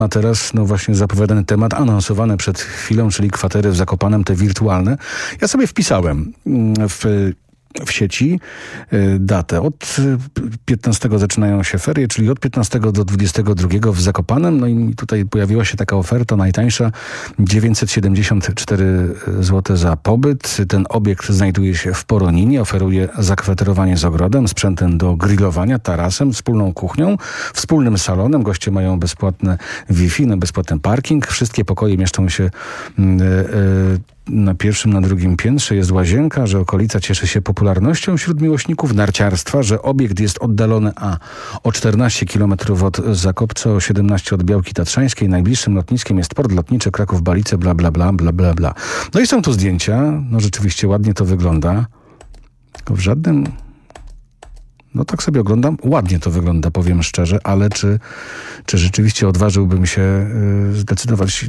A teraz właśnie zapowiadany temat, anonsowany przed chwilą, czyli kwatery w Zakopanem, te wirtualne. Ja sobie wpisałem w sieci datę. Od 15 zaczynają się ferie, czyli od 15 do 22 w Zakopanem. No i tutaj pojawiła się taka oferta najtańsza, 974 zł za pobyt. Ten obiekt znajduje się w Poroninie, oferuje zakwaterowanie z ogrodem, sprzętem do grillowania, tarasem, wspólną kuchnią, wspólnym salonem. Goście mają bezpłatne Wi-Fi, bezpłatny parking. Wszystkie pokoje mieszczą się na pierwszym, na drugim piętrze. Jest łazienka, że okolica cieszy się popularnością wśród miłośników narciarstwa, że obiekt jest oddalony o 14 km od Zakopca, o 17 od Białki Tatrzańskiej. Najbliższym lotniskiem jest port lotniczy Kraków-Balice, bla, bla, bla, bla, bla, bla. No i są tu zdjęcia. No rzeczywiście ładnie to wygląda. Tylko w żadnym... No tak sobie oglądam. Ładnie to wygląda, powiem szczerze, ale czy rzeczywiście odważyłbym się zdecydować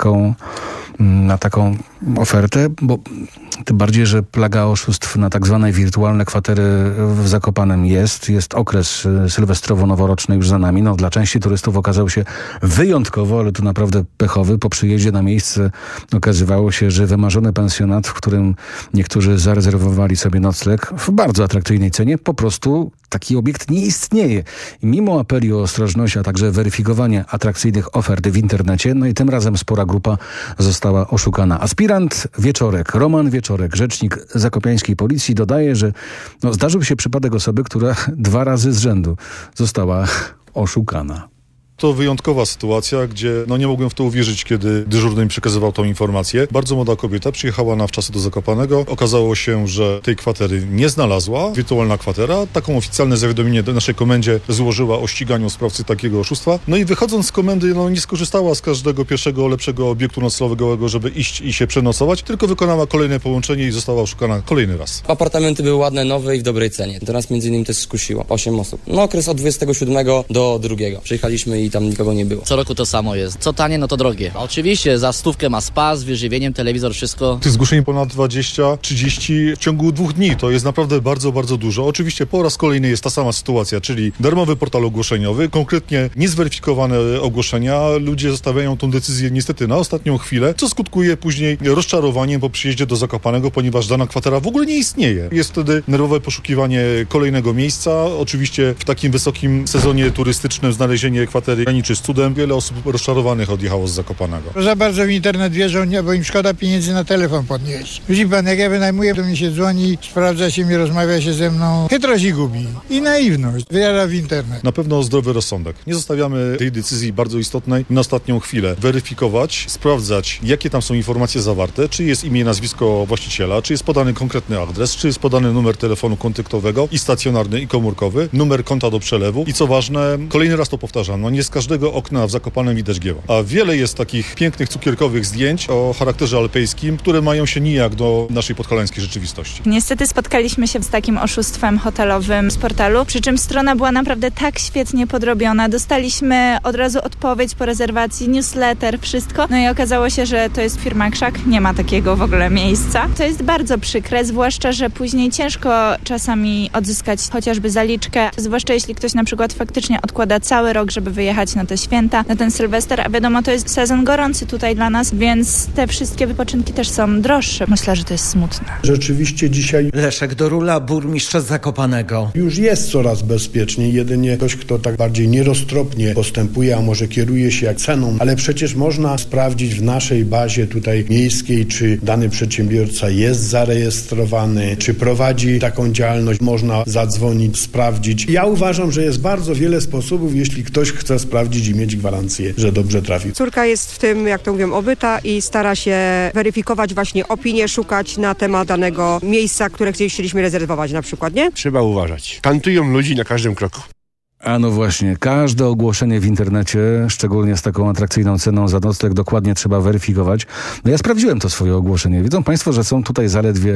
na taką ofertę? Bo tym bardziej, że plaga oszustw na tak zwane wirtualne kwatery w Zakopanem jest. Jest okres sylwestrowo-noworoczny już za nami. No, dla części turystów okazał się wyjątkowo, ale tu naprawdę pechowy. Po przyjeździe na miejsce okazywało się, że wymarzony pensjonat, w którym niektórzy zarezerwowali sobie nocleg w bardzo atrakcyjnej cenie, po prostu taki obiekt nie istnieje. I mimo apeli o ostrożność, a także weryfikowanie atrakcyjnych ofert w internecie, no i tym razem spora grupa została oszukana. Aspirant Wieczorek, Roman Wieczorek, rzecznik zakopiańskiej policji, dodaje, że zdarzył się przypadek osoby, która 2 razy z rzędu została oszukana. To wyjątkowa sytuacja, gdzie nie mogłem w to uwierzyć, kiedy dyżurny mi przekazywał tą informację. Bardzo młoda kobieta przyjechała na wczasy do Zakopanego. Okazało się, że tej kwatery nie znalazła. Wirtualna kwatera. Taką oficjalne zawiadomienie do naszej komendzie złożyła o ściganiu sprawcy takiego oszustwa. No i wychodząc z komendy, nie skorzystała z każdego pierwszego, lepszego obiektu noclegowego, żeby iść i się przenocować, tylko wykonała kolejne połączenie i została oszukana kolejny raz. Apartamenty były ładne, nowe i w dobrej cenie. To nas między innymi też skusiło. 8 osób. Okres od 27 do 2. Przyjechaliśmy i tam nikogo nie było. Co roku to samo jest. Co tanie, to drogie. Oczywiście za 100 ma spa z wyżywieniem, telewizor, wszystko. Tych zgłoszeń ponad 20-30 w ciągu 2 dni. To jest naprawdę bardzo, bardzo dużo. Oczywiście po raz kolejny jest ta sama sytuacja, czyli darmowy portal ogłoszeniowy, konkretnie niezweryfikowane ogłoszenia. Ludzie zostawiają tą decyzję niestety na ostatnią chwilę, co skutkuje później rozczarowaniem po przyjeździe do Zakopanego, ponieważ dana kwatera w ogóle nie istnieje. Jest wtedy nerwowe poszukiwanie kolejnego miejsca. Oczywiście w takim wysokim sezonie turystycznym znalezienie kwatery graniczy z cudem. Wiele osób rozczarowanych odjechało z Zakopanego. Za bardzo w internet wierzą, bo im szkoda pieniędzy na telefon podnieść. Widzi pan, jak ja wynajmuję, to mi się dzwoni, sprawdza się mi, rozmawia się ze mną. Chytrość i gubi. I naiwność. Wyjada w internet. Na pewno zdrowy rozsądek. Nie zostawiamy tej decyzji bardzo istotnej na ostatnią chwilę. Weryfikować, sprawdzać, jakie tam są informacje zawarte, czy jest imię, nazwisko właściciela, czy jest podany konkretny adres, czy jest podany numer telefonu kontaktowego i stacjonarny, i komórkowy, numer konta do przelewu i co ważne, kolejny raz to powtarzam, nie z każdego okna w Zakopanem widać Giełę. A wiele jest takich pięknych, cukierkowych zdjęć o charakterze alpejskim, które mają się nijak do naszej podhalańskiej rzeczywistości. Niestety spotkaliśmy się z takim oszustwem hotelowym z portalu, przy czym strona była naprawdę tak świetnie podrobiona. Dostaliśmy od razu odpowiedź po rezerwacji, newsletter, wszystko. No i okazało się, że to jest firma Krzak, nie ma takiego w ogóle miejsca. To jest bardzo przykre, zwłaszcza, że później ciężko czasami odzyskać chociażby zaliczkę, zwłaszcza jeśli ktoś na przykład faktycznie odkłada cały rok, żeby wyjechać na te święta, na ten Sylwester, a wiadomo, to jest sezon gorący tutaj dla nas, więc te wszystkie wypoczynki też są droższe. Myślę, że to jest smutne. Rzeczywiście dzisiaj Leszek Dorula, burmistrz Zakopanego. Już jest coraz bezpieczniej, jedynie ktoś, kto tak bardziej nieroztropnie postępuje, a może kieruje się jak ceną, ale przecież można sprawdzić w naszej bazie tutaj miejskiej, czy dany przedsiębiorca jest zarejestrowany, czy prowadzi taką działalność, można zadzwonić, sprawdzić. Ja uważam, że jest bardzo wiele sposobów, jeśli ktoś chce sprawdzić i mieć gwarancję, że dobrze trafi. Córka jest w tym, jak to mówią, obyta i stara się weryfikować właśnie opinie, szukać na temat danego miejsca, które chcieliśmy rezerwować na przykład, nie? Trzeba uważać. Kantują ludzi na każdym kroku. A no właśnie, każde ogłoszenie w internecie, szczególnie z taką atrakcyjną ceną za nocleg, dokładnie trzeba weryfikować. No ja sprawdziłem to swoje ogłoszenie. Widzą państwo, że są tutaj zaledwie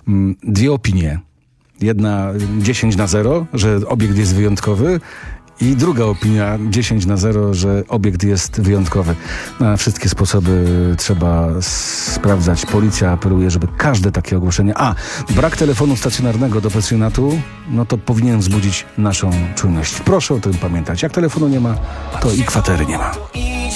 2 opinie. Jedna 10/0, że obiekt jest wyjątkowy, i druga opinia 10/0, że obiekt jest wyjątkowy. Na wszystkie sposoby trzeba sprawdzać. Policja apeluje, żeby każde takie ogłoszenie... brak telefonu stacjonarnego do pensjonatu, no to powinien wzbudzić naszą czujność. Proszę o tym pamiętać. Jak telefonu nie ma, to i kwatery nie ma.